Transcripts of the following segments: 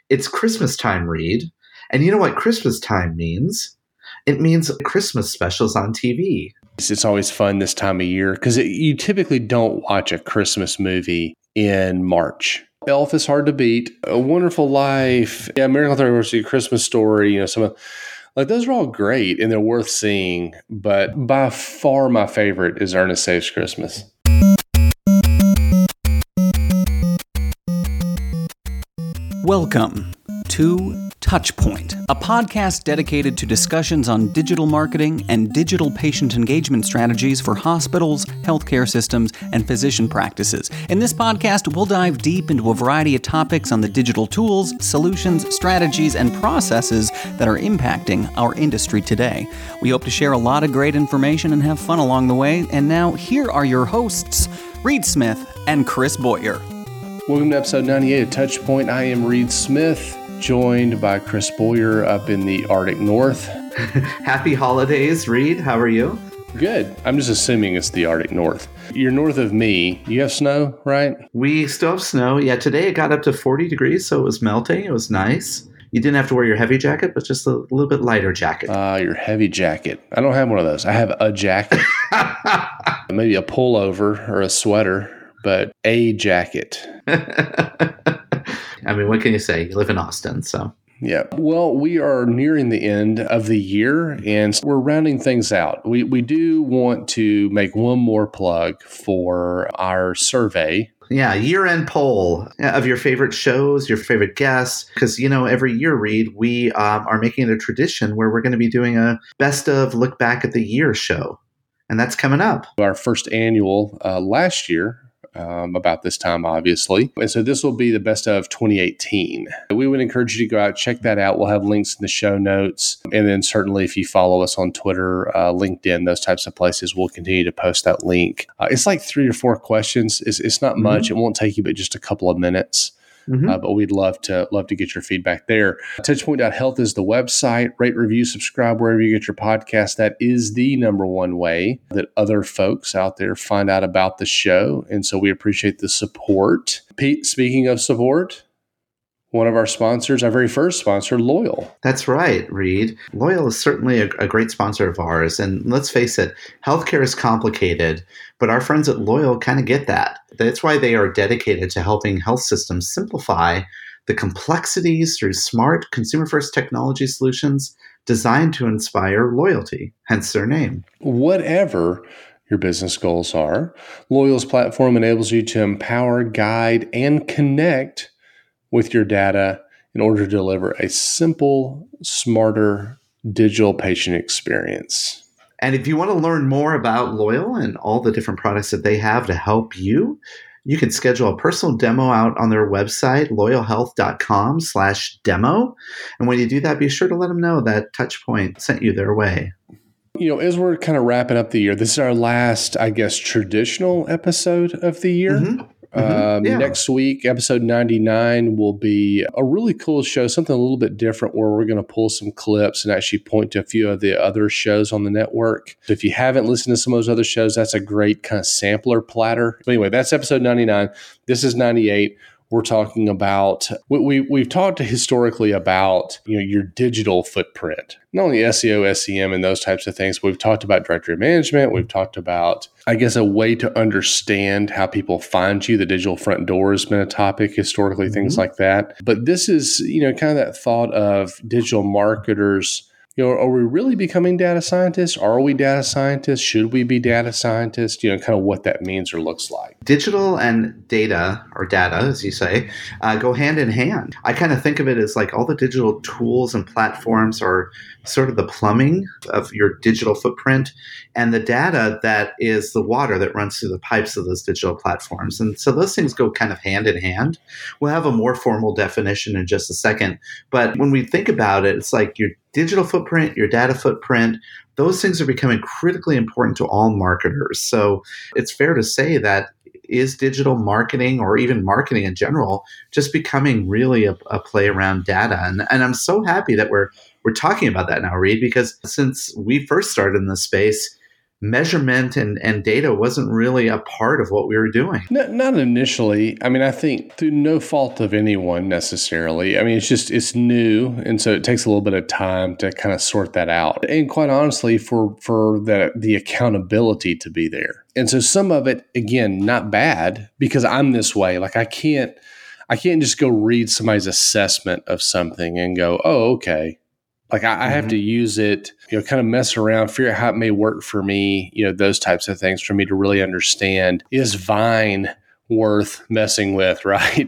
It's Christmas time, Reed. And you know what Christmas time means? It means Christmas specials on TV. It's always fun this time of year because you typically don't watch a Christmas movie in March. Elf is hard to beat. A Wonderful Life, Miracle on 34th Street, Christmas Story, some of like those are all great and they're worth seeing. But by far my favorite is Ernest Saves Christmas. Welcome to Touchpoint, a podcast dedicated to discussions on digital marketing and digital patient engagement strategies for hospitals, healthcare systems, and physician practices. In this podcast, we'll dive deep into a variety of topics on the digital tools, solutions, strategies, and processes that are impacting our industry today. We hope to share a lot of great information and have fun along the way. And now, here are your hosts, Reed Smith and Chris Boyer. Welcome to episode 98 of Touchpoint. I am Reed Smith, joined by Chris Boyer up in the Arctic North. Happy holidays, Reed. How are you? Good. I'm just assuming it's the Arctic North. You're north of me. You have snow, right? We still have snow. Yeah, today it got up to 40 degrees, so it was melting. It was nice. You didn't have to wear your heavy jacket, but just a little bit lighter jacket. Your heavy jacket. I don't have one of those. I have a jacket. Maybe a pullover or a sweater, but a jacket. I mean, what can you say? You live in Austin, so. Yeah. Well, we are nearing the end of the year, and we're rounding things out. We do want to make one more plug for our survey. Yeah, year-end poll of your favorite shows, your favorite guests. Because, every year, Reed, we are making it a tradition where we're going to be doing a best of look back at the year show. And that's coming up. Our first annual last year. About this time, obviously. And so this will be the best of 2018. We would encourage you to go out, check that out. We'll have links in the show notes. And then certainly if you follow us on Twitter, LinkedIn, those types of places, we'll continue to post that link. It's like 3 or 4 questions. It's not much. It won't take you but just a couple of minutes. But we'd love to get your feedback there. Touchpoint.health is the website. Rate, review, subscribe wherever you get your podcast. That is the number one way that other folks out there find out about the show. And so we appreciate the support. Pete, speaking of support, one of our sponsors, our very first sponsor, Loyal. That's right, Reed. Loyal is certainly a great sponsor of ours. And let's face it, healthcare is complicated, but our friends at Loyal kind of get that. That's why they are dedicated to helping health systems simplify the complexities through smart, consumer-first technology solutions designed to inspire loyalty, hence their name. Whatever your business goals are, Loyal's platform enables you to empower, guide, and connect with your data in order to deliver a simple, smarter digital patient experience. And if you want to learn more about Loyal and all the different products that they have to help you, you can schedule a personal demo out on their website, loyalhealth.com/demo. And when you do that, be sure to let them know that Touchpoint sent you their way. As we're kind of wrapping up the year, this is our last, I guess, traditional episode of the year. Next week, episode 99 will be a really cool show, something a little bit different where we're going to pull some clips and actually point to a few of the other shows on the network. So if you haven't listened to some of those other shows, that's a great kind of sampler platter. But anyway, that's episode 99. This is 98. We're talking about, we've talked historically about, your digital footprint, not only SEO, SEM, and those types of things, but we've talked about directory management. We've talked about, I guess, a way to understand how people find you. The digital front door has been a topic historically, things like that. But this is, kind of that thought of digital marketers. Are we really becoming data scientists? Are we data scientists? Should we be data scientists? Kind of what that means or looks like. Digital and data, or data, as you say, go hand in hand. I kind of think of it as like all the digital tools and platforms are sort of the plumbing of your digital footprint, and the data that is the water that runs through the pipes of those digital platforms. And so those things go kind of hand in hand. We'll have a more formal definition in just a second. But when we think about it, it's like your digital footprint, your data footprint, those things are becoming critically important to all marketers. So it's fair to say that is digital marketing, or even marketing in general, just becoming really a play around data. And I'm so happy that we're talking about that now, Reed, because since we first started in this space, measurement and data wasn't really a part of what we were doing. Not initially. I mean, I think through no fault of anyone necessarily. I mean, it's new. And so it takes a little bit of time to kind of sort that out. And quite honestly, for the accountability to be there. And so some of it, again, not bad because I'm this way. Like I can't just go read somebody's assessment of something and go, oh, okay. Like I have to use it, kind of mess around, figure out how it may work for me, those types of things for me to really understand, is Vine worth messing with, right?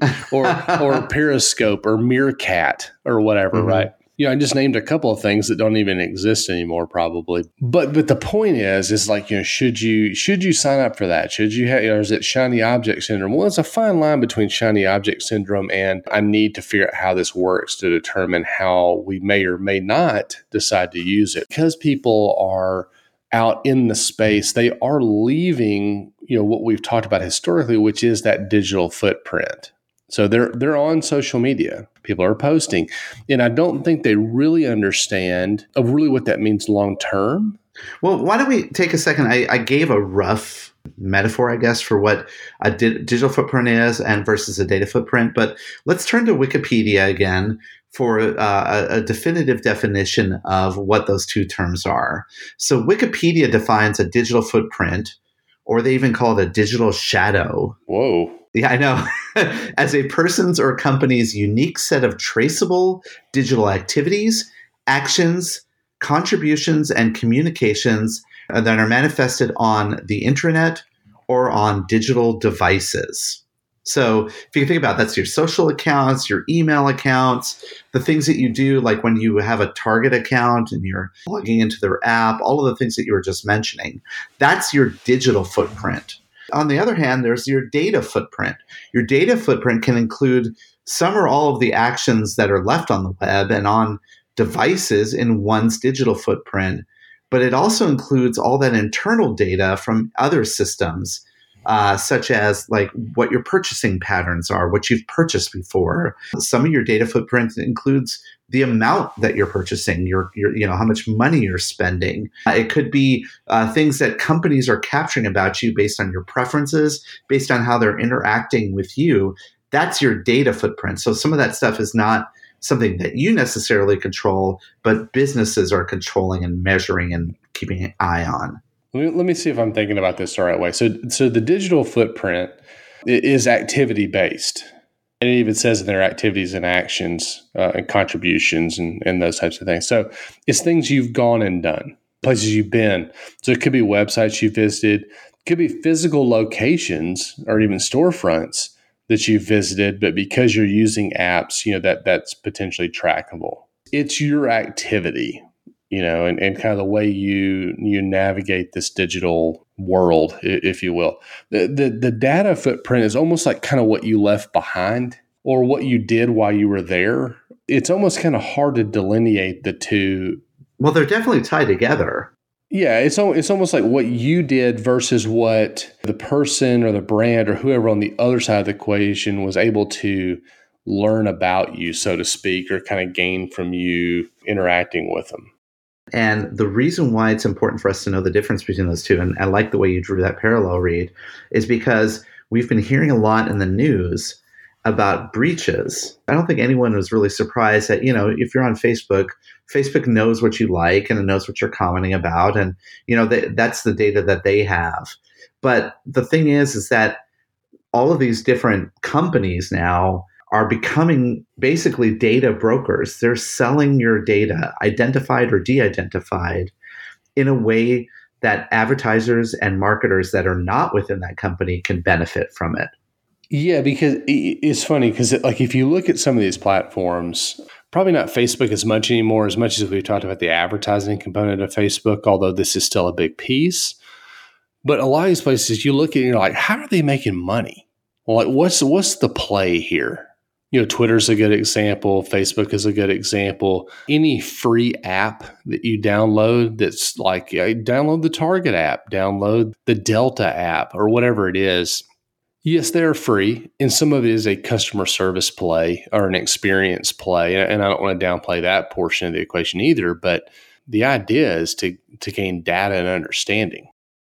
or Periscope or Meerkat or whatever, right? I just named a couple of things that don't even exist anymore, probably. But the point is like, should you sign up for that? Should you have, is it shiny object syndrome? Well, it's a fine line between shiny object syndrome and I need to figure out how this works to determine how we may or may not decide to use it. Because people are out in the space, they are leaving, what we've talked about historically, which is that digital footprint. So they're on social media. People are posting. And I don't think they really understand of really what that means long term. Well, why don't we take a second? I gave a rough metaphor, I guess, for what a digital footprint is and versus a data footprint. But let's turn to Wikipedia again for a definitive definition of what those two terms are. So Wikipedia defines a digital footprint, or they even call it a digital shadow. Whoa. Yeah, I know. As a person's or company's unique set of traceable digital activities, actions, contributions, and communications that are manifested on the intranet or on digital devices. So if you think about it, that's your social accounts, your email accounts, the things that you do, like when you have a Target account and you're logging into their app, all of the things that you were just mentioning, that's your digital footprint. On the other hand, there's your data footprint. Your data footprint can include some or all of the actions that are left on the web and on devices in one's digital footprint, but it also includes all that internal data from other systems, such as like what your purchasing patterns are, what you've purchased before. Some of your data footprint includes the amount that you're purchasing, your how much money you're spending. It could be things that companies are capturing about you based on your preferences, based on how they're interacting with you. That's your data footprint. So some of that stuff is not something that you necessarily control, but businesses are controlling and measuring and keeping an eye on. Let me see if I'm thinking about this the right way. So the digital footprint is activity based. And it even says in their activities and actions and contributions and those types of things. So it's things you've gone and done, places you've been. So it could be websites you visited, it could be physical locations or even storefronts that you've visited, but because you're using apps, that's potentially trackable. It's your activity, and kind of the way you navigate this digital world, if you will. The data footprint is almost like kind of what you left behind or what you did while you were there. It's almost kind of hard to delineate the two. Well, they're definitely tied together. Yeah, it's almost like what you did versus what the person or the brand or whoever on the other side of the equation was able to learn about you, so to speak, or kind of gain from you interacting with them. And the reason why it's important for us to know the difference between those two, and I like the way you drew that parallel, Reed, is because we've been hearing a lot in the news about breaches. I don't think anyone was really surprised that, if you're on Facebook, Facebook knows what you like and it knows what you're commenting about. And, that's the data that they have. But the thing is that all of these different companies now are becoming basically data brokers. They're selling your data, identified or de-identified, in a way that advertisers and marketers that are not within that company can benefit from it. Yeah, because it's funny because if you look at some of these platforms, probably not Facebook as much anymore, as much as we've talked about the advertising component of Facebook, although this is still a big piece. But a lot of these places you look at and you're like, how are they making money? Well, like what's the play here? Twitter's a good example. Facebook is a good example. Any free app that you download that's like, download the Target app, download the Delta app or whatever it is. Yes, they're free. And some of it is a customer service play or an experience play. And I don't want to downplay that portion of the equation either. But the idea is to gain data and understanding.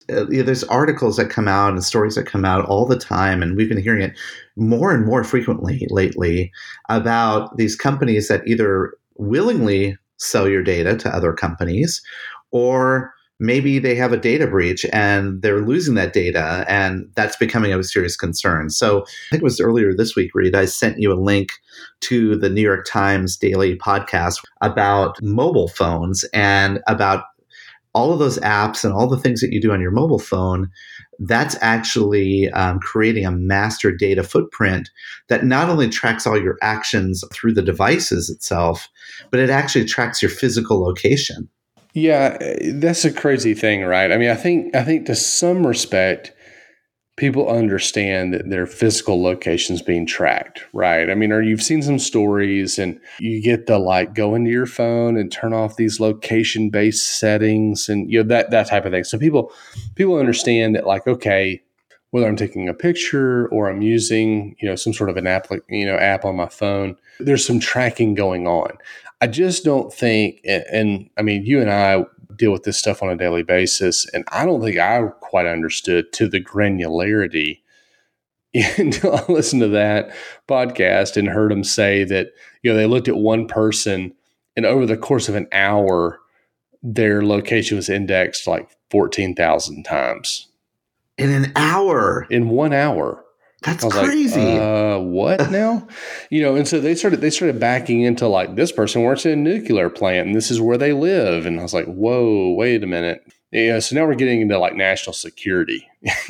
there's articles that come out and stories that come out all the time, and we've been hearing it more and more frequently lately about these companies that either willingly sell your data to other companies, or maybe they have a data breach and they're losing that data, and that's becoming a serious concern. So I think it was earlier this week, Reed, I sent you a link to the New York Times daily podcast about mobile phones and about all of those apps and all the things that you do on your mobile phone. That's actually creating a master data footprint that not only tracks all your actions through the devices itself, but it actually tracks your physical location. Yeah, that's a crazy thing, right? I mean, I think to some respect, people understand that their physical location's being tracked, right? I mean, you've seen some stories and you get to go into your phone and turn off these location-based settings and that type of thing. So people understand that okay, whether I'm taking a picture or I'm using some sort of an app app on my phone, there's some tracking going on. I just don't think, and I mean, you and I deal with this stuff on a daily basis, and I don't think I quite understood to the granularity until I listened to that podcast and heard them say that they looked at one person and over the course of an hour, their location was indexed 14,000 times. In an hour? In 1 hour. That's crazy. What now? And so they started backing into this person works in a nuclear plant and this is where they live. And I was like, whoa, wait a minute. So now we're getting into national security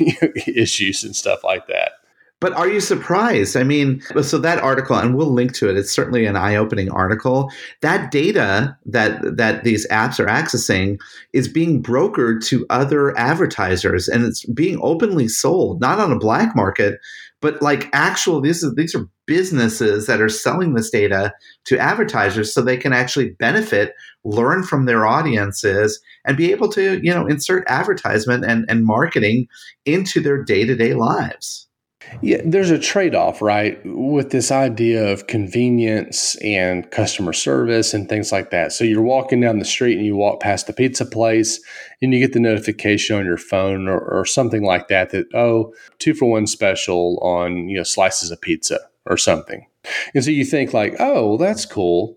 issues and stuff like that. But are you surprised? I mean, so that article, and we'll link to it, it's certainly an eye-opening article. That data that these apps are accessing is being brokered to other advertisers, and it's being openly sold, not on a black market, but these are businesses that are selling this data to advertisers so they can actually benefit, learn from their audiences, and be able to, insert advertisement and marketing into their day-to-day lives. Yeah, there's a trade-off, right, with this idea of convenience and customer service and things like that. So you're walking down the street and you walk past the pizza place and you get the notification on your phone or something like that, 2-for-1 special on, slices of pizza or something. And so you think oh, well, that's cool.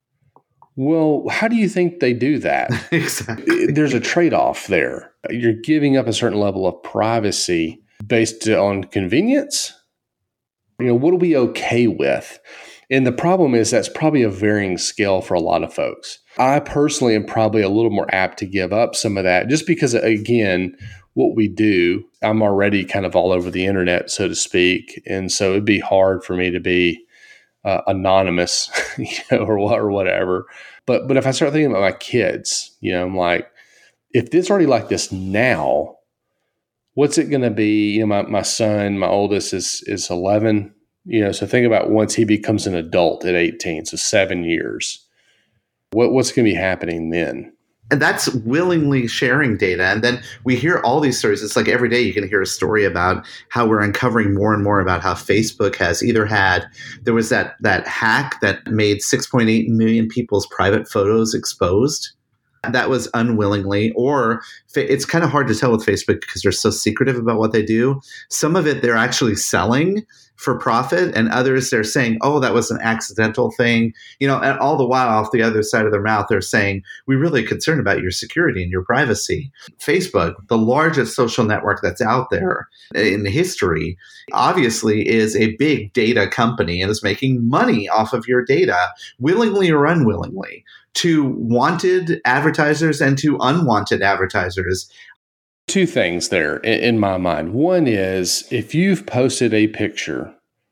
Well, how do you think they do that? Exactly. There's a trade-off there. You're giving up a certain level of privacy based on convenience. What are we okay with? And the problem is that's probably a varying scale for a lot of folks. I personally am probably a little more apt to give up some of that just because, again, what we do, I'm already kind of all over the internet, so to speak. And so it'd be hard for me to be anonymous, or whatever. But if I start thinking about my kids, I'm like, if it's already like this now, what's it going to be? My son, my oldest is 11. So think about once he becomes an adult at 18, so 7 years. What's going to be happening then? And that's willingly sharing data. And then we hear all these stories. It's like every day you can hear a story about how we're uncovering more and more about how Facebook has either there was that hack that made 6.8 million people's private photos exposed. That was unwillingly, or it's kind of hard to tell with Facebook because they're so secretive about what they do. Some of it they're actually selling for profit, and others they're saying, oh, that was an accidental thing. And all the while off the other side of their mouth, they're saying, we're really concerned about your security and your privacy. Facebook, the largest social network that's out there in history, obviously is a big data company and is making money off of your data, willingly or unwillingly, to wanted advertisers and to unwanted advertisers. Two things there in my mind. One is if you've posted a picture,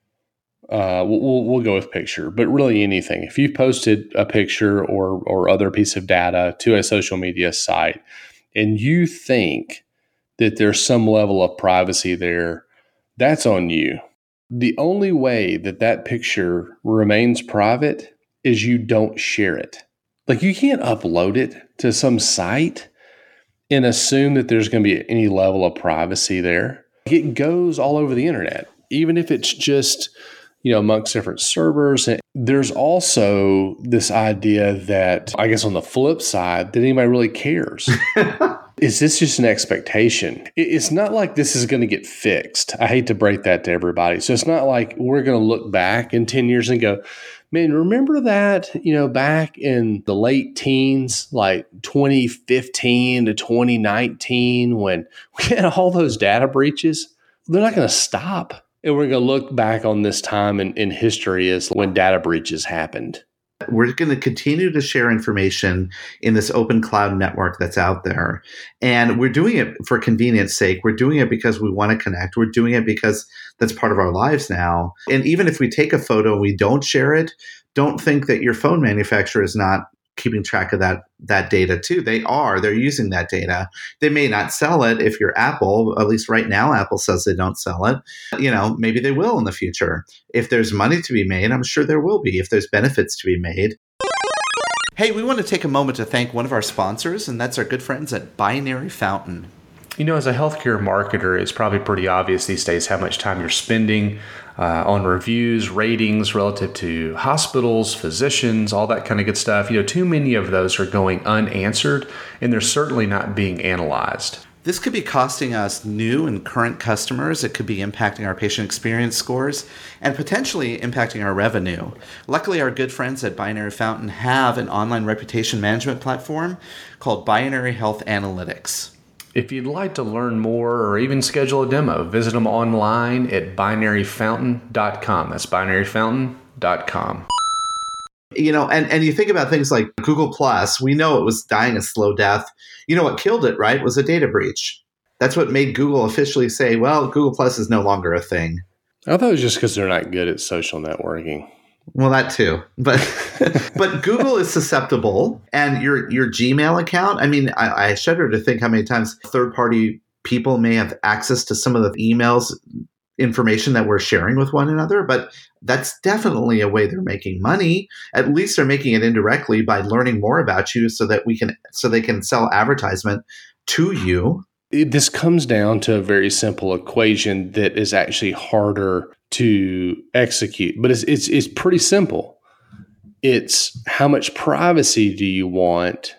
we'll go with picture, but really anything. If you've posted a picture or other piece of data to a social media site and you think that there's some level of privacy there, that's on you. The only way that picture remains private is you don't share it. You can't upload it to some site and assume that there's going to be any level of privacy there. It goes all over the internet, even if it's just, amongst different servers. And there's also this idea that, I guess on the flip side, that anybody really cares. is this just an expectation? It's not like this is going to get fixed. I hate to break that to everybody. So it's not like we're going to look back in 10 years and go, man, remember that, back in the late teens, like 2015 to 2019, when we had all those data breaches? They're not going to stop. And we're going to look back on this time in history as when data breaches happened. We're going to continue to share information in this open cloud network that's out there. And we're doing it for convenience sake. We're doing it because we want to connect. We're doing it because that's part of our lives now. And even if we take a photo and we don't share it, don't think that your phone manufacturer is not keeping track of that data too. They're using that data. They may not sell it if you're Apple. At least right now, Apple says they don't sell it. Maybe they will in the future. If there's money to be made, I'm sure there will be. If there's benefits to be made. Hey, we want to take a moment to thank one of our sponsors, and that's our good friends at Binary Fountain. As a healthcare marketer, it's probably pretty obvious these days how much time you're spending on reviews, ratings relative to hospitals, physicians, all that kind of good stuff. Too many of those are going unanswered, and they're certainly not being analyzed. This could be costing us new and current customers. It could be impacting our patient experience scores and potentially impacting our revenue. Luckily, our good friends at Binary Fountain have an online reputation management platform called Binary Health Analytics. If you'd like to learn more or even schedule a demo, visit them online at binaryfountain.com. That's binaryfountain.com. And you think about things like Google Plus, we know it was dying a slow death. What killed it, right, was a data breach. That's what made Google officially say, well, Google Plus is no longer a thing. I thought it was just because they're not good at social networking. Well, that too. But Google is susceptible. And your Gmail account, I shudder to think how many times third-party people may have access to some of the emails information that we're sharing with one another. But that's definitely a way they're making money. At least they're making it indirectly by learning more about you so they can sell advertisement to you. This comes down to a very simple equation that is actually harder to execute, but it's pretty simple. It's how much privacy do you want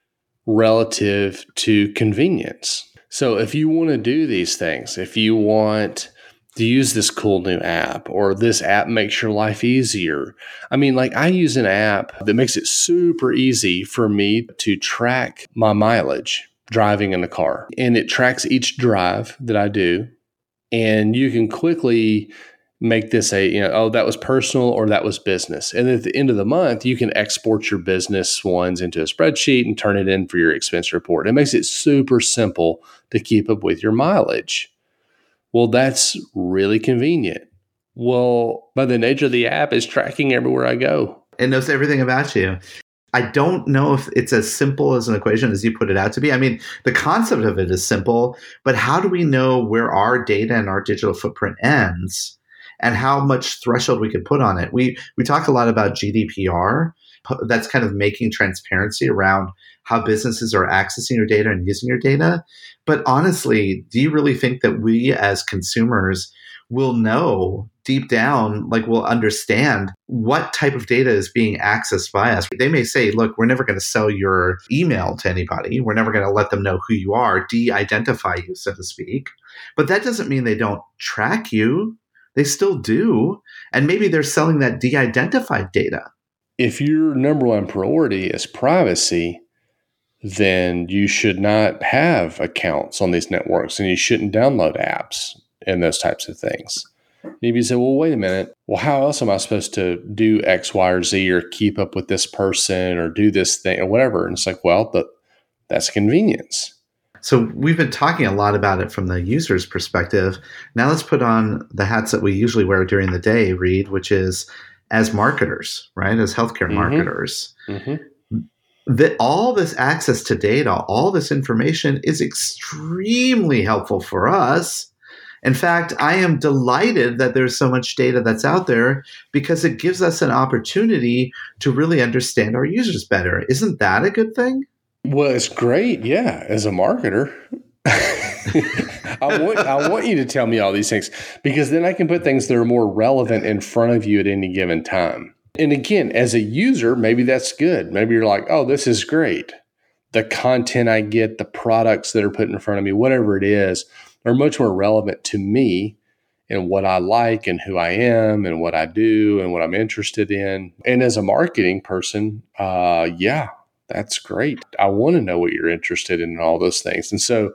relative to convenience? So if you want to do these things, if you want to use this cool new app, or this app makes your life easier. I use an app that makes it super easy for me to track my mileage driving in the car. And it tracks each drive that I do. And you can quickly make this that was personal or that was business. And at the end of the month, you can export your business ones into a spreadsheet and turn it in for your expense report. It makes it super simple to keep up with your mileage. Well, that's really convenient. Well, by the nature of the app, it's tracking everywhere I go. It knows everything about you. I don't know if it's as simple as an equation as you put it out to be. The concept of it is simple, but how do we know where our data and our digital footprint ends and how much threshold we can put on it? We talk a lot about GDPR. That's kind of making transparency around how businesses are accessing your data and using your data. But honestly, do you really think that we as consumers will know deep down, we'll understand what type of data is being accessed by us? They may say, look, we're never going to sell your email to anybody. We're never going to let them know who you are, de-identify you, so to speak. But that doesn't mean they don't track you. They still do. And maybe they're selling that de-identified data. If your number one priority is privacy, then you should not have accounts on these networks and you shouldn't download apps and those types of things. Maybe you say, well, wait a minute. Well, how else am I supposed to do X, Y, or Z, or keep up with this person or do this thing or whatever? And it's like, well, that's convenience. So we've been talking a lot about it from the user's perspective. Now let's put on the hats that we usually wear during the day, Reed, which is as marketers, right? As healthcare marketers. Mm-hmm. All this access to data, all this information is extremely helpful for us. In fact, I am delighted that there's so much data that's out there because it gives us an opportunity to really understand our users better. Isn't that a good thing? Well, it's great. Yeah. As a marketer, I want you to tell me all these things because then I can put things that are more relevant in front of you at any given time. And again, as a user, maybe that's good. Maybe you're like, oh, this is great. the content I get, the products that are put in front of me, whatever it is, are much more relevant to me and what I like and who I am and what I do and what I'm interested in. And as a marketing person, yeah, that's great. I want to know what you're interested in and all those things. And so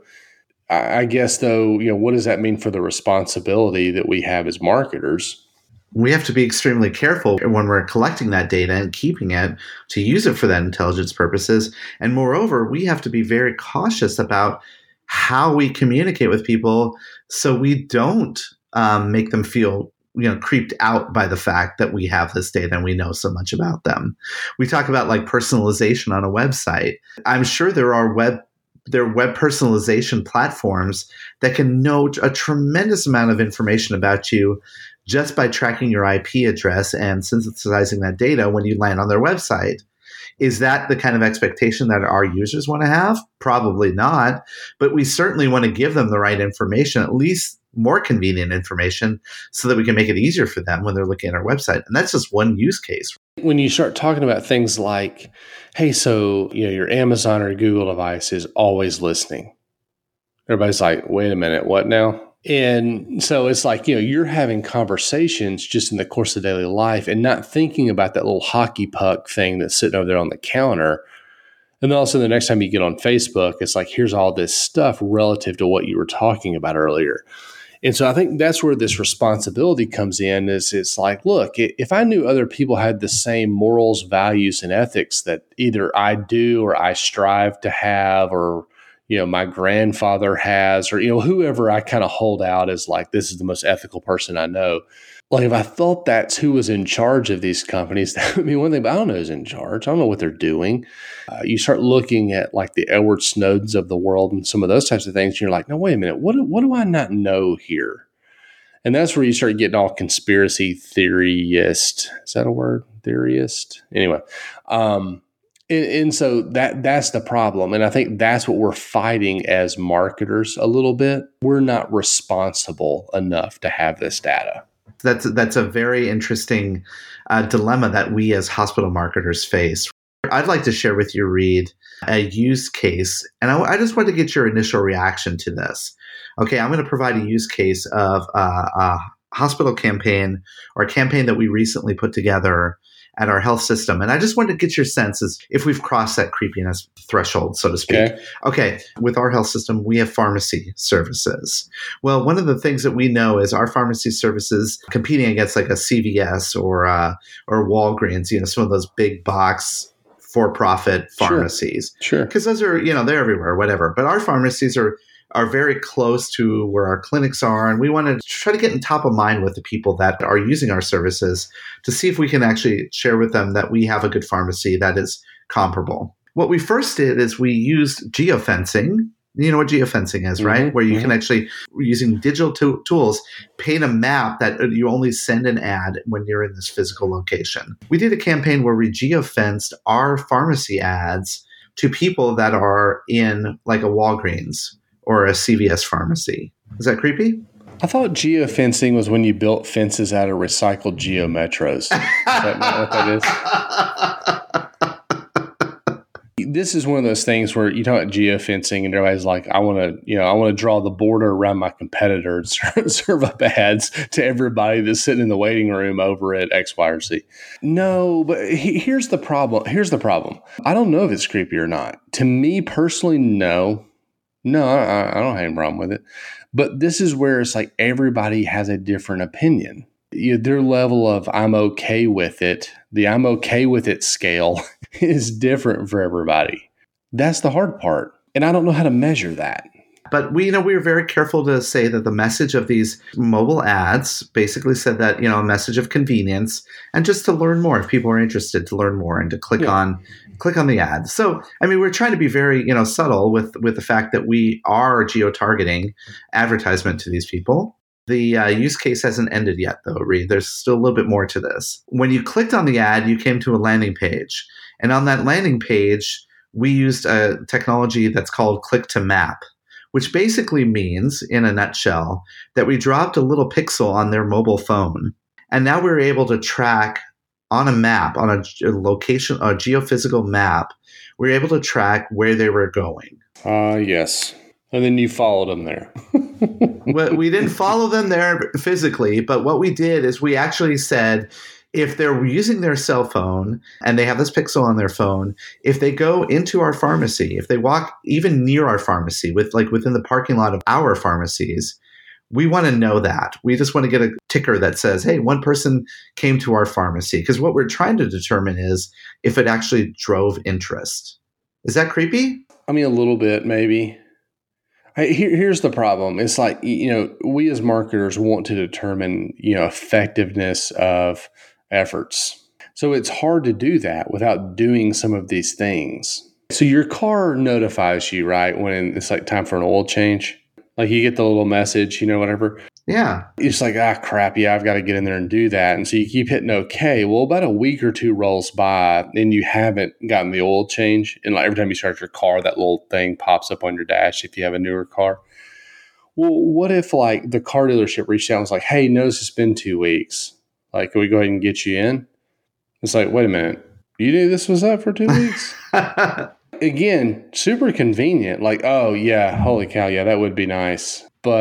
I guess, though, what does that mean for the responsibility that we have as marketers? We have to be extremely careful when we're collecting that data and keeping it to use it for that intelligence purposes. And moreover, we have to be very cautious about how we communicate with people so we don't make them feel creeped out by the fact that we have this data and we know so much about them. We talk about like personalization on a website. I'm sure there are web personalization platforms that can know a tremendous amount of information about you just by tracking your IP address and synthesizing that data when you land on their website. Is that the kind of expectation that our users want to have? Probably not, but we certainly want to give them the right information, at least more convenient information, so that we can make it easier for them when they're looking at our website. And that's just one use case. When you start talking about things like, hey, so your Amazon or Google device is always listening. Everybody's like, wait a minute, what now? And so it's like, you're having conversations just in the course of daily life and not thinking about that little hockey puck thing that's sitting over there on the counter. And then also the next time you get on Facebook, it's like, here's all this stuff relative to what you were talking about earlier. And so I think that's where this responsibility comes in. Is it's like, look, if I knew other people had the same morals, values, and ethics that either I do or I strive to have, or my grandfather has, or whoever I kind of hold out as like, this is the most ethical person I know. Like, if I thought that's who was in charge of these companies, that would be one thing, but I don't know who's in charge. I don't know what they're doing. You start looking at like the Edward Snowdens of the world and some of those types of things, and you're like, no, wait a minute, what do I not know here? And that's where you start getting all conspiracy theorist. Is that a word? Theorist? Anyway. And so that's the problem. And I think that's what we're fighting as marketers a little bit. We're not responsible enough to have this data. That's a very interesting dilemma that we as hospital marketers face. I'd like to share with you, Reed, a use case. And I just want to get your initial reaction to this. Okay, I'm going to provide a use case of a hospital campaign, or a campaign that we recently put together at our health system. And I just wanted to get your sense as if we've crossed that creepiness threshold, so to speak. Okay. With our health system, we have pharmacy services. Well, one of the things that we know is our pharmacy services competing against like a CVS or Walgreens, some of those big box for-profit pharmacies. Sure. Because those are, they're everywhere, whatever. But our pharmacies are very close to where our clinics are. And we want to try to get in top of mind with the people that are using our services to see if we can actually share with them that we have a good pharmacy that is comparable. What we first did is we used geofencing. You know what geofencing is, right? Where you can actually, using digital tools, paint a map that you only send an ad when you're in this physical location. We did a campaign where we geofenced our pharmacy ads to people that are in like a Walgreens or a CVS pharmacy. Is that creepy? I thought geofencing was when you built fences out of recycled geometros. Is that not what that is? This is one of those things where you talk about geofencing and everybody's like, I want to draw the border around my competitor and serve up ads to everybody that's sitting in the waiting room over at X, Y, or Z. No, but here's the problem. I don't know if it's creepy or not. To me personally, no. No, I don't have any problem with it. But this is where it's like everybody has a different opinion. Their level of I'm okay with it, the I'm okay with it scale is different for everybody. That's the hard part. And I don't know how to measure that. But we were very careful to say that the message of these mobile ads basically said that, a message of convenience and just to learn more if people are interested to learn more and to click on the ad. So, we're trying to be very, subtle with the fact that we are geo-targeting advertisement to these people. The use case hasn't ended yet, though, Reed. There's still a little bit more to this. When you clicked on the ad, you came to a landing page. And on that landing page, we used a technology that's called click to map, which basically means, in a nutshell, that we dropped a little pixel on their mobile phone. And now we're able to track on a map, on a location, a geophysical map, we were able to track where they were going. Yes. And then you followed them there. Well, we didn't follow them there physically, but what we did is we actually said, if they're using their cell phone and they have this pixel on their phone, if they go into our pharmacy, if they walk even near our pharmacy, within the parking lot of our pharmacies, we want to know that. We just want to get a ticker that says, hey, one person came to our pharmacy. Because what we're trying to determine is if it actually drove interest. Is that creepy? I mean, a little bit, maybe. Here's the problem. It's like, we as marketers want to determine, effectiveness of efforts. So it's hard to do that without doing some of these things. So your car notifies you, right, when it's like time for an oil change. Like you get the little message, whatever. Yeah. It's like, crap, yeah, I've got to get in there and do that. And so you keep hitting okay. Well, about a week or two rolls by and you haven't gotten the oil change. And like every time you start your car, that little thing pops up on your dash if you have a newer car. Well, what if like the car dealership reached out and was like, hey, notice it's been 2 weeks. Like, can we go ahead and get you in? It's like, wait a minute. You knew this was up for 2 weeks? Again, super convenient. Like, oh, yeah, holy cow, yeah, that would be nice.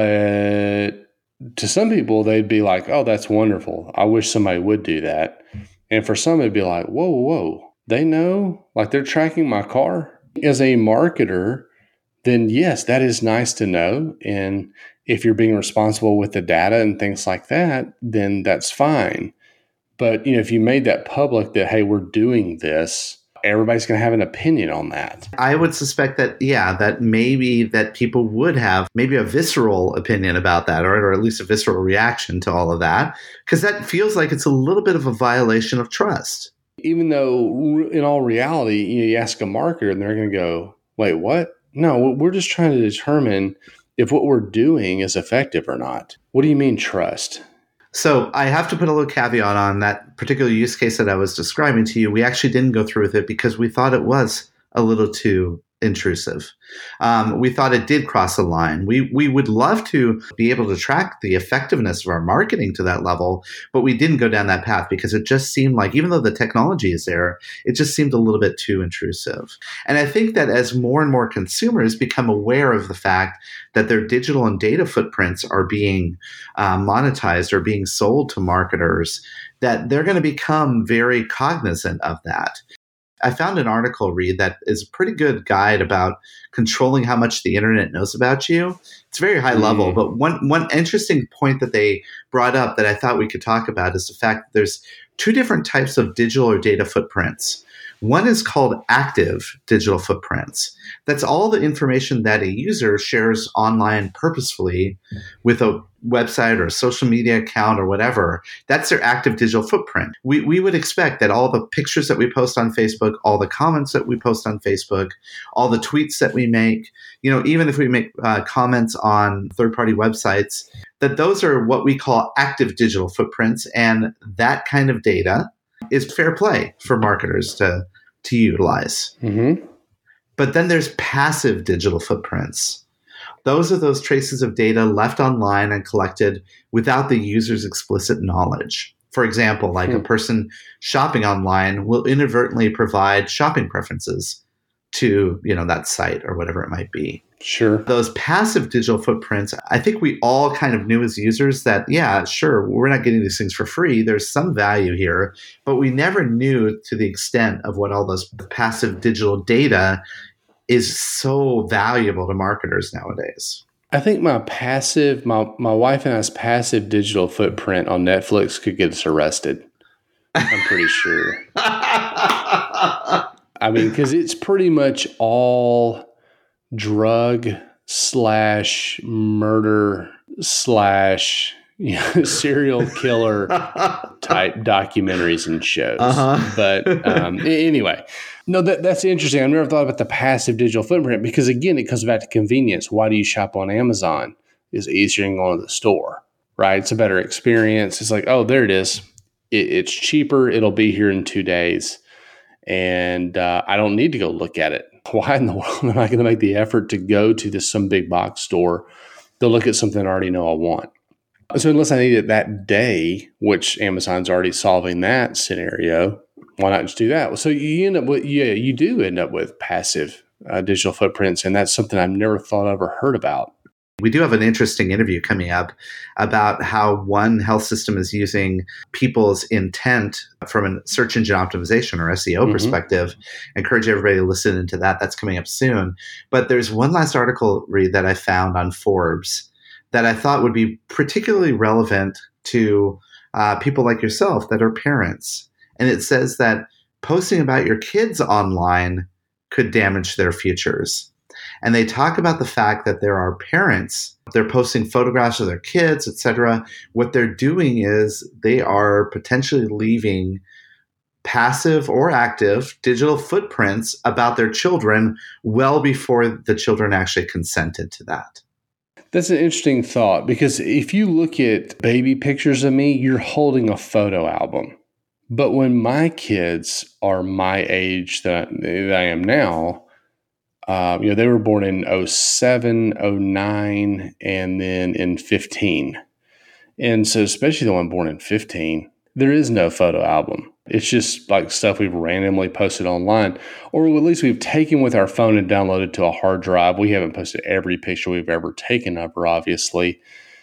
But to some people, they'd be like, oh, that's wonderful. I wish somebody would do that. And for some, it'd be like, whoa, they know? Like, they're tracking my car? As a marketer, then yes, that is nice to know. And if you're being responsible with the data and things like that, then that's fine. But, if you made that public that, hey, we're doing this, everybody's going to have an opinion on that. I would suspect that, that maybe that people would have maybe a visceral opinion about that, or at least a visceral reaction to all of that, because that feels like it's a little bit of a violation of trust. Even though in all reality, you ask a marketer and they're going to go, wait, what? No, we're just trying to determine if what we're doing is effective or not. What do you mean trust? So I have to put a little caveat on that particular use case that I was describing to you. We actually didn't go through with it because we thought it was a little too intrusive. We thought it did cross a line. We would love to be able to track the effectiveness of our marketing to that level, but we didn't go down that path because it just seemed like, even though the technology is there, it just seemed a little bit too intrusive. And I think that as more and more consumers become aware of the fact that their digital and data footprints are being monetized or being sold to marketers, that they're going to become very cognizant of that. I found an article, Reed, that is a pretty good guide about controlling how much the internet knows about you. It's very high level, but one interesting point that they brought up that I thought we could talk about is the fact that there's 2 different types of digital or data footprints. One is called active digital footprints. That's all the information that a user shares online purposefully with a website or a social media account or whatever. That's their active digital footprint. We would expect that all the pictures that we post on Facebook, all the comments that we post on Facebook, all the tweets that we make, even if we make comments on third-party websites, that those are what we call active digital footprints. And that kind of data is fair play for marketers to utilize. Mm-hmm. But then there's passive digital footprints. Those are those traces of data left online and collected without the user's explicit knowledge. For example, like a person shopping online will inadvertently provide shopping preferences to, that site or whatever it might be. Sure. Those passive digital footprints, I think we all kind of knew as users that, yeah, sure, we're not getting these things for free. There's some value here, but we never knew to the extent of what all those passive digital data is so valuable to marketers nowadays. I think my wife and I's passive digital footprint on Netflix could get us arrested. I'm pretty sure. I mean, because it's pretty much all drug / murder / serial killer type documentaries and shows. But anyway, no, that's interesting. I've never thought about the passive digital footprint because, again, it comes back to convenience. Why do you shop on Amazon? It's easier than going to the store, right? It's a better experience. It's like, oh, there it is. It's cheaper. It'll be here in 2 days. And I don't need to go look at it. Why in the world am I going to make the effort to go to some big box store to look at something I already know I want? So unless I need it that day, which Amazon's already solving that scenario, why not just do that? So you end up with, you do end up with passive digital footprints, and that's something I've never thought of or heard about. We do have an interesting interview coming up about how one health system is using people's intent from a search engine optimization or SEO perspective. I encourage everybody to listen into that. That's coming up soon. But there's one last article, Reed, that I found on Forbes that I thought would be particularly relevant to people like yourself that are parents. And it says that posting about your kids online could damage their futures. And they talk about the fact that there are parents, they're posting photographs of their kids, etc. What they're doing is they are potentially leaving passive or active digital footprints about their children well before the children actually consented to that. That's an interesting thought, because if you look at baby pictures of me, you're holding a photo album. But when my kids are my age that I am now, they were born in 07, 09, and then in 15. And so especially the one born in 15, there is no photo album. It's just like stuff we've randomly posted online, or at least we've taken with our phone and downloaded to a hard drive. We haven't posted every picture we've ever taken of her, obviously.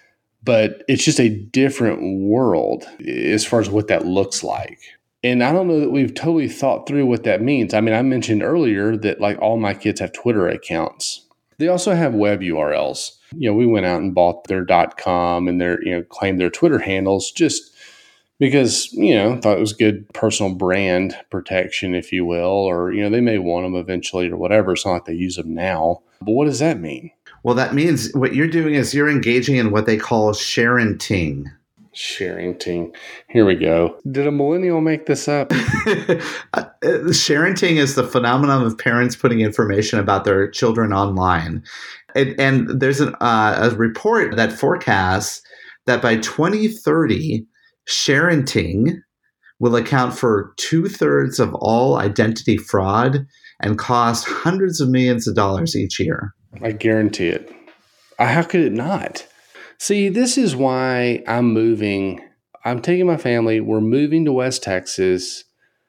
But it's just a different world as far as what that looks like. And I don't know that we've totally thought through what that means. I mean, I mentioned earlier that like all my kids have Twitter accounts. They also have web URLs. We went out and bought their .com and their, claimed their Twitter handles just because, thought it was good personal brand protection, if you will, or, they may want them eventually or whatever. It's not like they use them now. But what does that mean? Well, that means what you're doing is you're engaging in what they call sharenting. Sharenting. Here we go. Did a millennial make this up? Sharenting is the phenomenon of parents putting information about their children online. And there's a report that forecasts that by 2030, sharenting will account for 2/3 of all identity fraud and cost hundreds of millions of dollars each year. I guarantee it. How could it not? See, this is why I'm moving. I'm taking my family. We're moving to West Texas,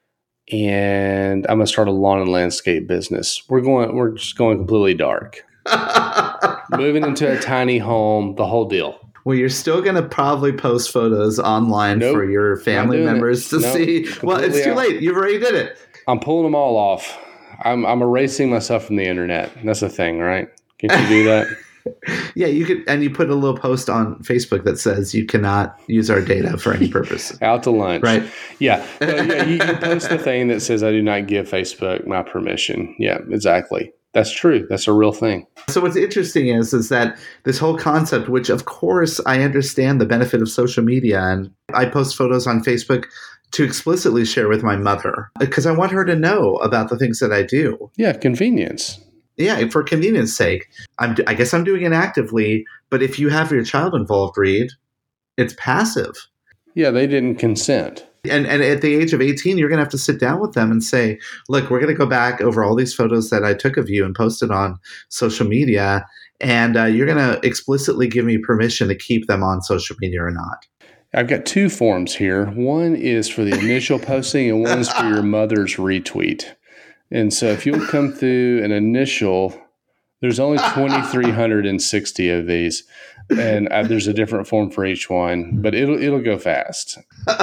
and I'm going to start a lawn and landscape business. We're just going completely dark. Moving into a tiny home, the whole deal. Well, you're still going to probably post photos online for your family members to see. Well, it's too late. You've already did it. I'm pulling them all off. I'm erasing myself from the internet. That's the thing, right? Can't you do that? Yeah, you could, and you put a little post on Facebook that says you cannot use our data for any purpose. Out to lunch, right? Yeah, you post the thing that says I do not give Facebook my permission. Yeah, exactly. That's true. That's a real thing. So what's interesting is that this whole concept, which of course I understand the benefit of social media, and I post photos on Facebook to explicitly share with my mother because I want her to know about the things that I do. Yeah, convenience. Yeah, for convenience sake. I guess I'm doing it actively, but if you have your child involved, Reed, it's passive. Yeah, they didn't consent. And at the age of 18, you're going to have to sit down with them and say, look, we're going to go back over all these photos that I took of you and posted on social media, and you're going to explicitly give me permission to keep them on social media or not. I've got two forms here. One is for the initial posting and one is for your mother's retweet. And so if you'll come through an initial, there's only 2,360 of these, and there's a different form for each one, but it'll go fast.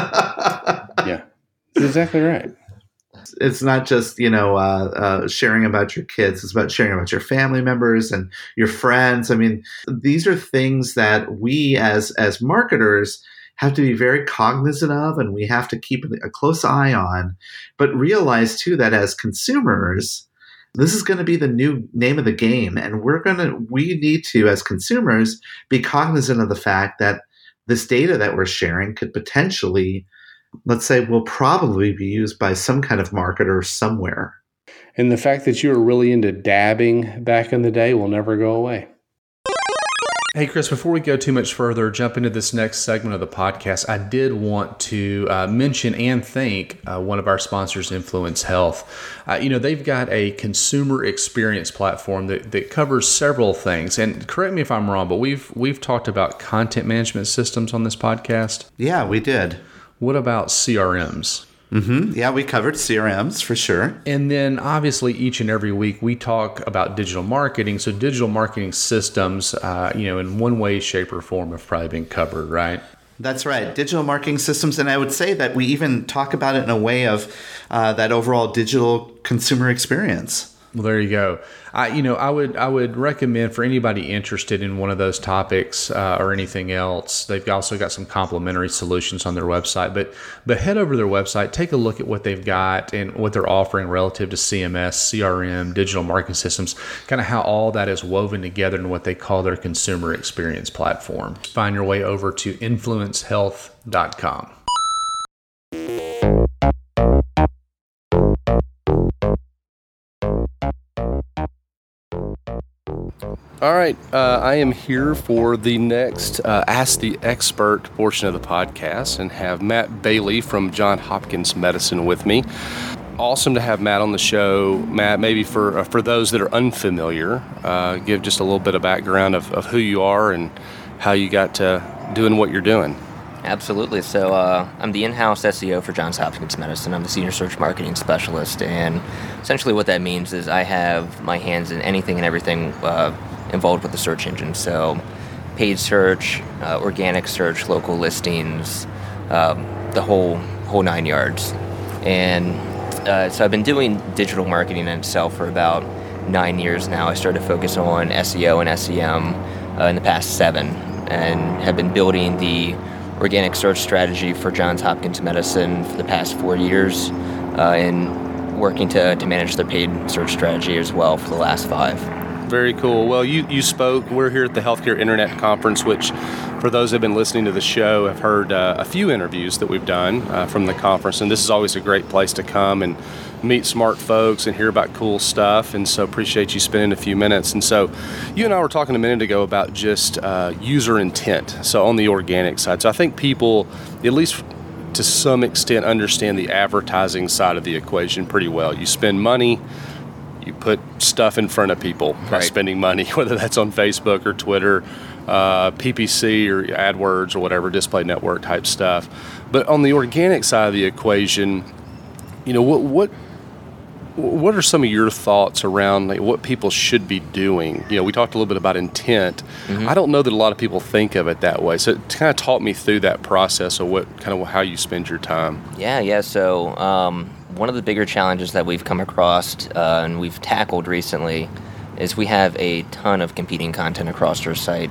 Yeah, that's exactly right. It's not just, sharing about your kids. It's about sharing about your family members and your friends. I mean, these are things that we as marketers have to be very cognizant of, and we have to keep a close eye on, but realize too that as consumers, this is going to be the new name of the game. And we need to, as consumers, be cognizant of the fact that this data that we're sharing could potentially, let's say, will probably be used by some kind of marketer somewhere. And the fact that you were really into dabbing back in the day will never go away. Hey, Chris, before we go too much further, jump into this next segment of the podcast, I did want to mention and thank one of our sponsors, Influence Health. They've got a consumer experience platform that covers several things. And correct me if I'm wrong, but we've talked about content management systems on this podcast. Yeah, we did. What about CRMs? Mm-hmm. Yeah, we covered CRMs for sure. And then obviously each and every week we talk about digital marketing. So digital marketing systems, in one way, shape, or form have probably been covered, right? That's right. Digital marketing systems. And I would say that we even talk about it in a way of that overall digital consumer experience. Well, there you go. I would recommend for anybody interested in one of those topics or anything else. They've also got some complimentary solutions on their website. But head over to their website, take a look at what they've got and what they're offering relative to CMS, CRM, digital marketing systems, kind of how all that is woven together in what they call their consumer experience platform. Find your way over to influencehealth.com. All right, I am here for the next Ask the Expert portion of the podcast and have Matt Bailey from Johns Hopkins Medicine with me. Awesome to have Matt on the show. Matt, maybe for those that are unfamiliar, give just a little bit of background of who you are and how you got to doing what you're doing. Absolutely. So I'm the in-house SEO for Johns Hopkins Medicine. I'm the senior search marketing specialist, and essentially what that means is I have my hands in anything and everything involved with the search engine. So paid search, organic search, local listings, the whole 9 yards. And so I've been doing digital marketing in itself for about 9 years now. I started to focus on SEO and SEM in the past 7, and have been building the organic search strategy for Johns Hopkins Medicine for the past 4 years, and working to manage their paid search strategy as well for the last 5. Very cool. Well, you spoke. We're here at the Healthcare Internet Conference, which for those who have been listening to the show have heard a few interviews that we've done from the conference, and this is always a great place to come and meet smart folks and hear about cool stuff, and so appreciate you spending a few minutes. And so you and I were talking a minute ago about just user intent, so on the organic side. So I think people, at least to some extent, understand the advertising side of the equation pretty well. You spend money, you put stuff in front of people by spending money, whether that's on Facebook or Twitter, PPC or AdWords or whatever, display network type stuff. But on the organic side of the equation, what are some of your thoughts around what people should be doing? We talked a little bit about intent. Mm-hmm. I don't know that a lot of people think of it that way. So it kind of talk me through that process of how you spend your time. Yeah. So one of the bigger challenges that we've come across and we've tackled recently is we have a ton of competing content across our site,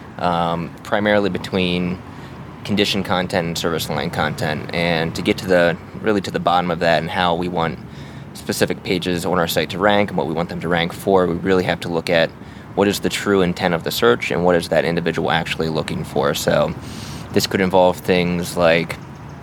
primarily between condition content and service line content. And to get to the bottom of that and how we want specific pages on our site to rank and what we want them to rank for, we really have to look at what is the true intent of the search and what is that individual actually looking for. So this could involve things like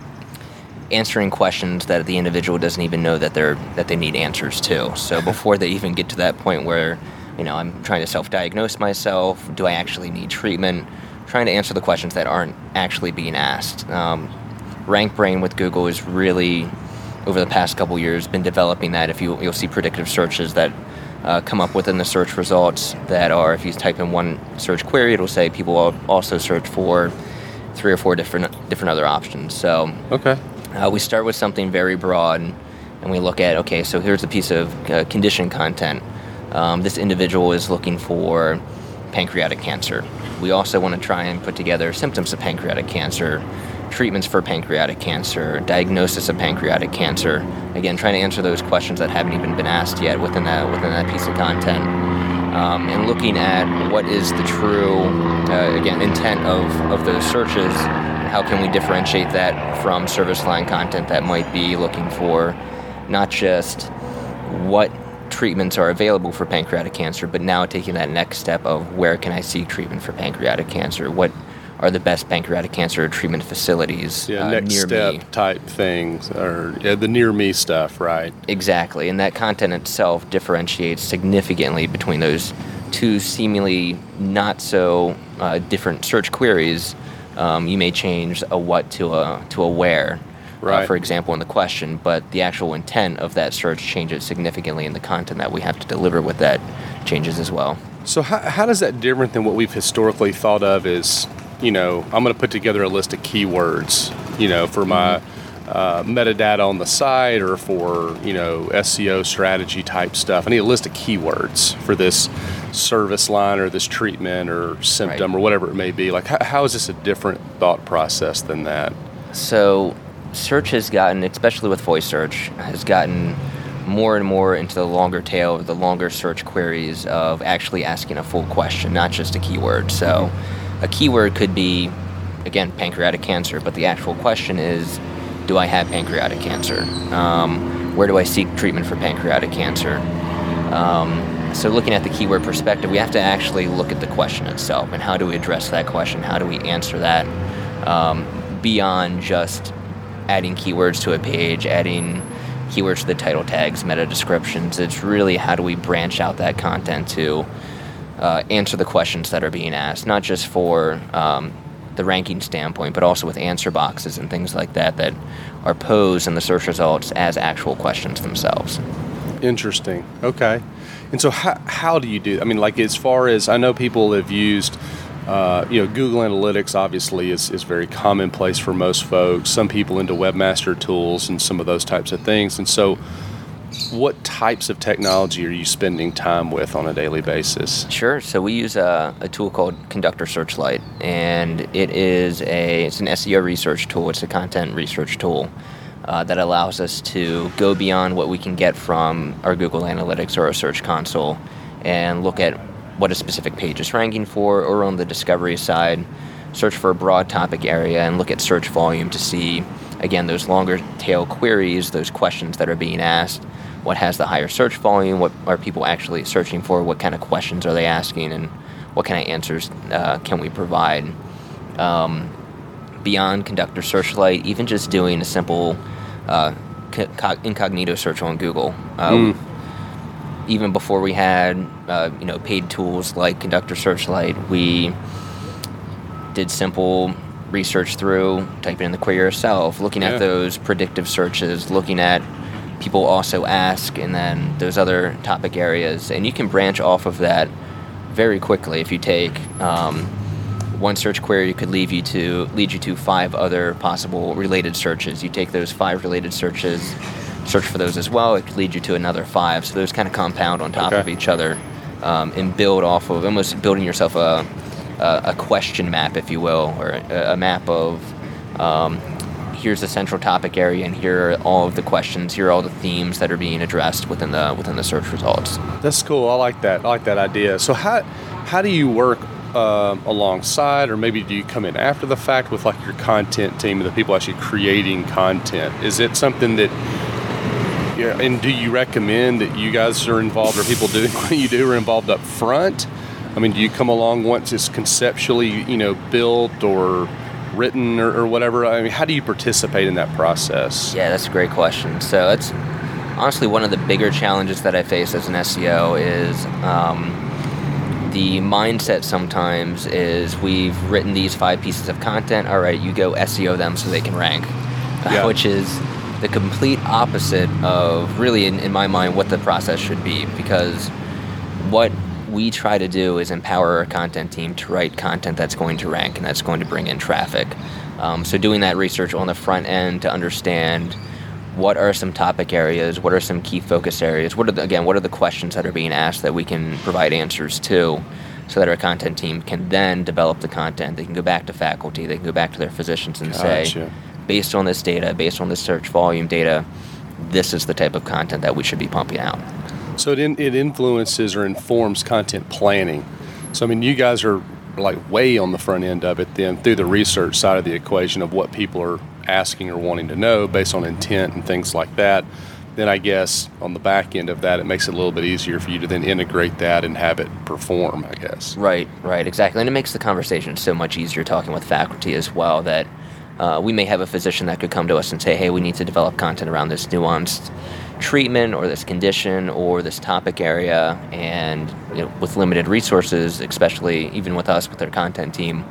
answering questions that the individual doesn't even know that they need answers to. So before they even get to that point where, I'm trying to self-diagnose myself, do I actually need treatment? Trying to answer the questions that aren't actually being asked. RankBrain with Google is really, over the past couple years, been developing that. If you'll see predictive searches that come up within the search results that are, if you type in one search query, it'll say people will also search for 3 or 4 different other options. So we start with something very broad, and we look at, okay, so here's a piece of condition content. This individual is looking for pancreatic cancer. We also want to try and put together symptoms of pancreatic cancer, treatments for pancreatic cancer, diagnosis of pancreatic cancer. Again, trying to answer those questions that haven't even been asked yet within that piece of content. And looking at what is the true, intent of those searches. How can we differentiate that from service line content that might be looking for not just what treatments are available for pancreatic cancer, but now taking that next step of where can I seek treatment for pancreatic cancer? What are the best pancreatic cancer treatment facilities next near step me? Type things, or the near me stuff, right? Exactly, and that content itself differentiates significantly between those two seemingly not so different search queries, you may change a what to a where, right. For example, in the question, but the actual intent of that search changes significantly, and the content that we have to deliver with that changes as well. So how does that different than what we've historically thought of as, I'm going to put together a list of keywords, for my metadata on the site or for, SEO strategy type stuff. I need a list of keywords for this service line or this treatment or symptom right. or whatever it may be. Like, how is this a different thought process than that? So search has gotten, especially with voice search, has gotten more and more into the longer tail, the longer search queries of actually asking a full question, not just a keyword. So a keyword could be, again, pancreatic cancer, but the actual question is, do I have pancreatic cancer? Where do I seek treatment for pancreatic cancer? So looking at the keyword perspective, we have to actually look at the question itself and how do we address that question? How do we answer that beyond just adding keywords to a page, adding keywords to the title tags, meta descriptions? It's really how do we branch out that content to answer the questions that are being asked, not just for the ranking standpoint, but also with answer boxes and things like that that are posed in the search results as actual questions themselves. Interesting. Okay. And so how do you do that? I mean, like, as far as I know, people have used, Google Analytics obviously is very commonplace for most folks. Some people into Webmaster Tools and some of those types of things. And so what types of technology are you spending time with on a daily basis? Sure. So we use a tool called Conductor Searchlight, and it's an SEO research tool. It's a content research tool that allows us to go beyond what we can get from our Google Analytics or our Search Console and look at what a specific page is ranking for, or on the discovery side, search for a broad topic area and look at search volume to see, again, those longer tail queries, those questions that are being asked. What has the higher search volume? What are people actually searching for? What kind of questions are they asking? And what kind of answers can we provide? Beyond Conductor Searchlight, even just doing a simple incognito search on Google. Even before we had paid tools like Conductor Searchlight, we did simple research through typing in the query yourself, looking at those predictive searches, looking at people also ask, and then those other topic areas. And you can branch off of that very quickly. If you take one search query, could lead you to 5 other possible related searches. You take those 5 related searches, search for those as well, it could lead you to another 5. So those kind of compound on top of each other and build off of, almost building yourself a question map, if you will, or a map of here's the central topic area, and here are all of the questions, here are all the themes that are being addressed within the search results. That's cool. I like that idea. So how do you work alongside, or maybe do you come in after the fact with like your content team and the people actually creating content? Is it something that, and do you recommend that you guys are involved, or people doing what you do are involved up front? I mean, do you come along once it's conceptually, built or written or whatever? I mean, how do you participate in that process? Yeah, that's a great question. So it's honestly one of the bigger challenges that I face as an SEO is the mindset sometimes is we've written these 5 pieces of content. All right, you go SEO them so they can rank, which is the complete opposite of really, in my mind, what the process should be. Because what we try to do is empower our content team to write content that's going to rank and that's going to bring in traffic. So doing that research on the front end to understand what are some topic areas, what are some key focus areas, what are the questions that are being asked that we can provide answers to, so that our content team can then develop the content. They can go back to faculty, they can go back to their physicians and say, based on this data, based on this search volume data, this is the type of content that we should be pumping out. So it influences or informs content planning. So I mean, you guys are like way on the front end of it then, through the research side of the equation of what people are asking or wanting to know based on intent and things like that. Then I guess on the back end of that, it makes it a little bit easier for you to then integrate that and have it perform, I guess. Right, exactly. And it makes the conversation so much easier talking with faculty as well, that we may have a physician that could come to us and say, hey, we need to develop content around this nuanced treatment or this condition or this topic area. And with limited resources, especially even with us, with our content team,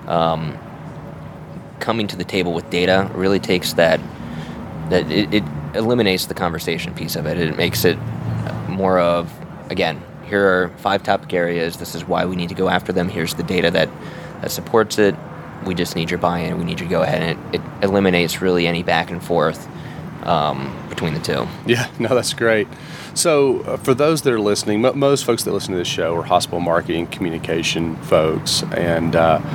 coming to the table with data really takes that it eliminates the conversation piece of it. It makes it more of, again, here are 5 topic areas. This is why we need to go after them. Here's the data that supports it. We just need your buy-in. We need you to go ahead. And it eliminates really any back and forth between the two. Yeah, no, that's great. So for those that are listening, most folks that listen to this show are hospital marketing communication folks. And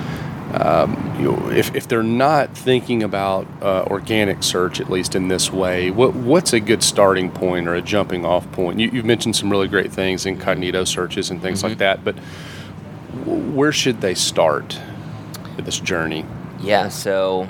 if they're not thinking about organic search, at least in this way, what's a good starting point or a jumping off point? You've mentioned some really great things, incognito searches and things like that, but where should they start with this journey? Yeah, so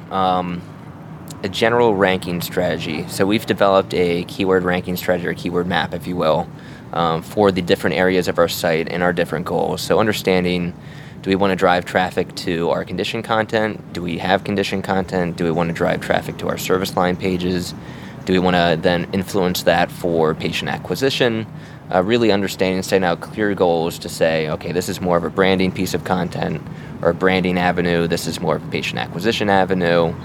a general ranking strategy. So we've developed a keyword ranking strategy, or a keyword map, if you will, for the different areas of our site and our different goals. So understanding, do we want to drive traffic to our condition content? Do we have condition content? Do we want to drive traffic to our service line pages? Do we want to then influence that for patient acquisition? Really understanding, setting out clear goals to say, okay, this is more of a branding piece of content or a branding avenue. This is more of a patient acquisition avenue.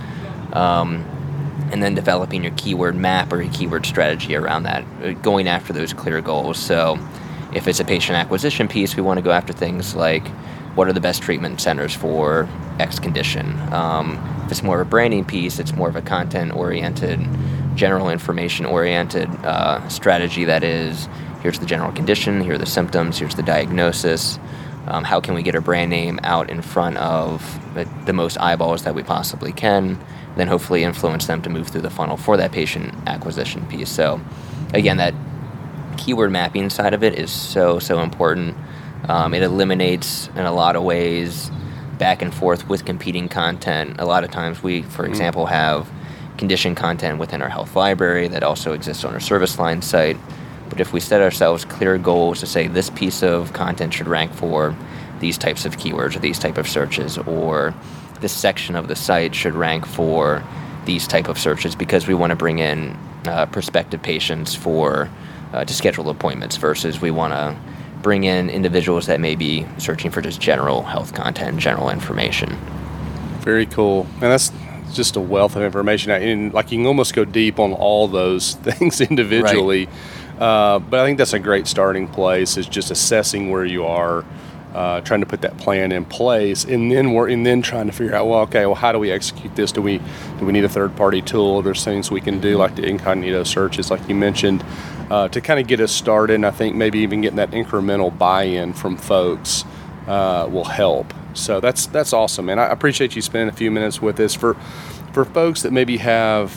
And then developing your keyword map or your keyword strategy around that, going after those clear goals. So if it's a patient acquisition piece, we want to go after things like, what are the best treatment centers for X condition? If it's more of a branding piece, it's more of a content-oriented, general information-oriented strategy that is, here's the general condition, here are the symptoms, here's the diagnosis. How can we get our brand name out in front of the most eyeballs that we possibly can? Then hopefully influence them to move through the funnel for that patient acquisition piece. So again, that keyword mapping side of it is so important. It eliminates, in a lot of ways, back and forth with competing content. A lot of times we, for example, have condition content within our health library that also exists on our service line site. But if we set ourselves clear goals to say this piece of content should rank for these types of keywords or these type of searches, or this section of the site should rank for these type of searches, because we want to bring in prospective patients for to schedule appointments, versus we want to bring in individuals that may be searching for just general health content, general information. Very cool. And that's just a wealth of information. And like, you can almost go deep on all those things individually. Right. But I think that's a great starting place, is just assessing where you are, trying to put that plan in place, and then trying to figure out, how do we execute this? Do we need a third-party tool? There's things we can do, like the incognito searches, like you mentioned, to kind of get us started. And I think maybe even getting that incremental buy-in from folks will help. So that's awesome, man. I appreciate you spending a few minutes with us. For folks that maybe have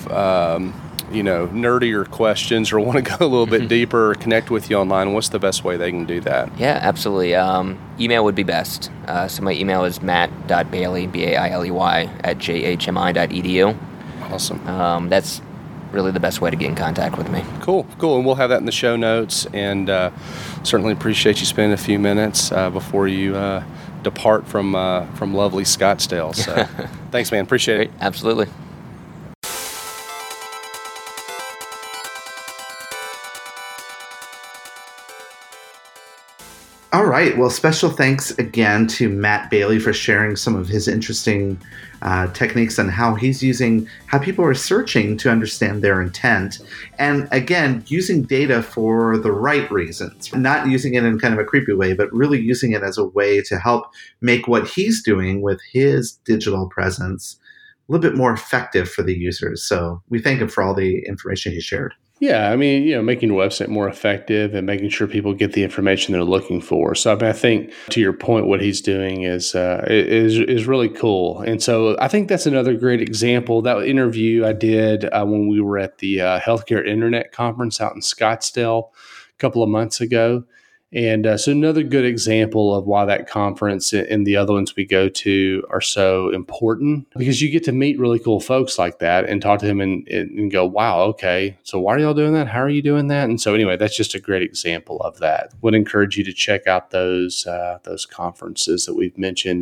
nerdier questions or want to go a little bit deeper or connect with you online, what's the best way they can do that? Yeah, absolutely. Email would be best. So my email is matt.bailey, Bailey, @jhmi.edu. Awesome. That's really the best way to get in contact with me. Cool. And we'll have that in the show notes, and certainly appreciate you spending a few minutes before you depart from lovely Scottsdale. So thanks, man. Appreciate it. Absolutely. All right. Well, special thanks again to Matt Bailey for sharing some of his interesting techniques on how people are searching to understand their intent. And again, using data for the right reasons, not using it in kind of a creepy way, but really using it as a way to help make what he's doing with his digital presence a little bit more effective for the users. So we thank him for all the information he shared. Yeah, I mean, making your website more effective and making sure people get the information they're looking for. So I think, to your point, what he's doing is really cool. And so I think that's another great example. That interview I did when we were at the Healthcare Internet Conference out in Scottsdale a couple of months ago. And so another good example of why that conference and the other ones we go to are so important, because you get to meet really cool folks like that and talk to them and go, wow, okay, so why are y'all doing that? How are you doing that? And so anyway, that's just a great example of that. Would encourage you to check out those conferences that we've mentioned, and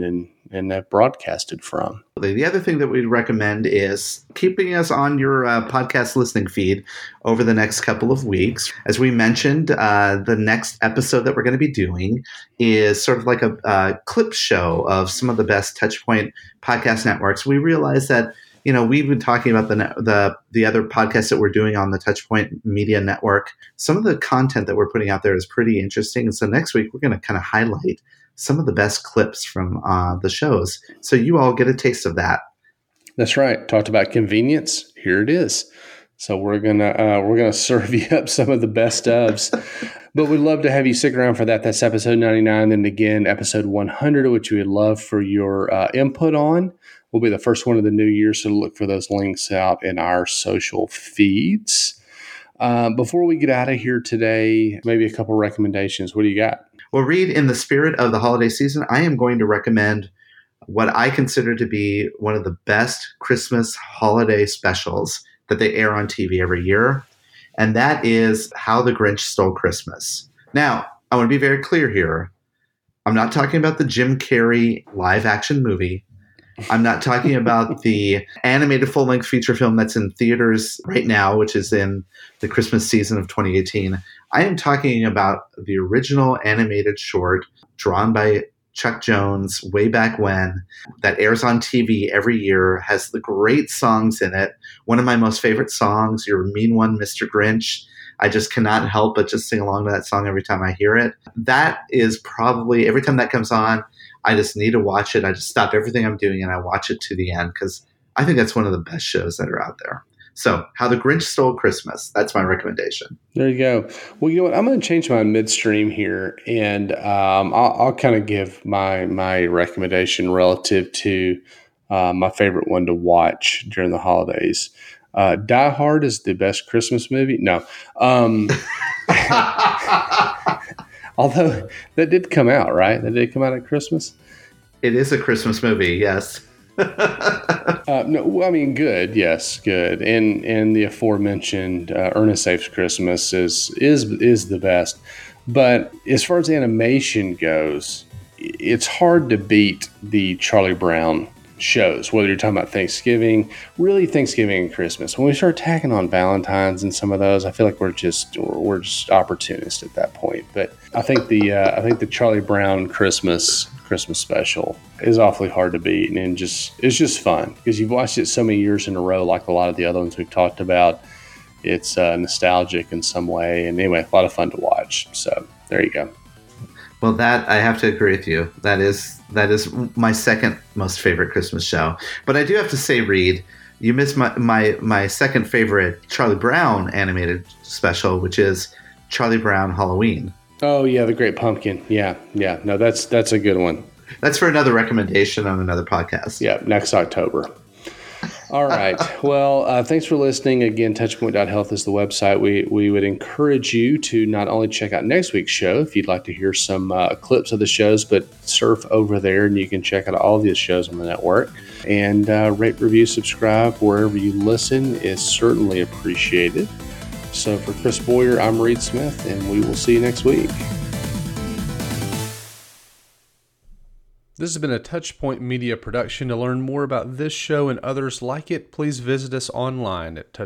and have broadcasted from. The other thing that we'd recommend is keeping us on your podcast listening feed over the next couple of weeks. As we mentioned, the next episode that we're going to be doing is sort of like a clip show of some of the best Touchpoint podcast networks. We realize that we've been talking about the other podcasts that we're doing on the Touchpoint Media Network. Some of the content that we're putting out there is pretty interesting. And so next week, we're going to kind of highlight some of the best clips from the shows. So you all get a taste of that. That's right. Talked about convenience. Here it is. So we're gonna serve you up some of the best ofs. But we'd love to have you stick around for that. That's episode 99. And again, episode 100, which we would love for your input on. Will be the first one of the new year, so look for those links out in our social feeds. Before we get out of here today, maybe a couple recommendations. What do you got? Well, Reed, in the spirit of the holiday season, I am going to recommend what I consider to be one of the best Christmas holiday specials that they air on TV every year, and that is How the Grinch Stole Christmas. Now, I want to be very clear here. I'm not talking about the Jim Carrey live-action movie. I'm not talking about the animated full-length feature film that's in theaters right now, which is in the Christmas season of 2018. I am talking about the original animated short drawn by Chuck Jones way back when, that airs on TV every year, has the great songs in it. One of my most favorite songs, You're a Mean One, Mr. Grinch. I just cannot help but just sing along to that song every time I hear it. That is probably, every time that comes on, I just need to watch it. I just stop everything I'm doing and I watch it to the end because I think that's one of the best shows that are out there. So, How the Grinch Stole Christmas. That's my recommendation. There you go. Well, you know what? I'm going to change my midstream here, and I'll kind of give my recommendation relative to my favorite one to watch during the holidays. Die Hard is the best Christmas movie. No. Although that did come out, right? That did come out at Christmas? It is a Christmas movie, yes. No, I mean, good. Yes, good. And the aforementioned Ernest Saves Christmas is the best. But as far as animation goes, it's hard to beat the Charlie Brown shows, whether you're talking about Thanksgiving, really Thanksgiving and Christmas. When we start tacking on Valentine's and some of those, I feel like we're just opportunists at that point. But I think the Charlie Brown Christmas special is awfully hard to beat, and it's just fun because you've watched it so many years in a row, like a lot of the other ones we've talked about. It's nostalgic in some way, and anyway, a lot of fun to watch. So there you go. Well, that I have to agree with you. That is my second most favorite Christmas show. But I do have to say, Reed, you missed my second favorite Charlie Brown animated special, which is Charlie Brown Halloween. Oh yeah, The Great Pumpkin. Yeah. No, that's a good one. That's for another recommendation on another podcast. Yeah, next October. All right. Well, thanks for listening. Again, touchpoint.health is the website. We would encourage you to not only check out next week's show if you'd like to hear some clips of the shows, but surf over there and you can check out all the shows on the network. And rate, review, subscribe wherever you listen is certainly appreciated. So for Chris Boyer, I'm Reed Smith, and we will see you next week. This has been a Touchpoint Media production. To learn more about this show and others like it, please visit us online at touchpoint.health.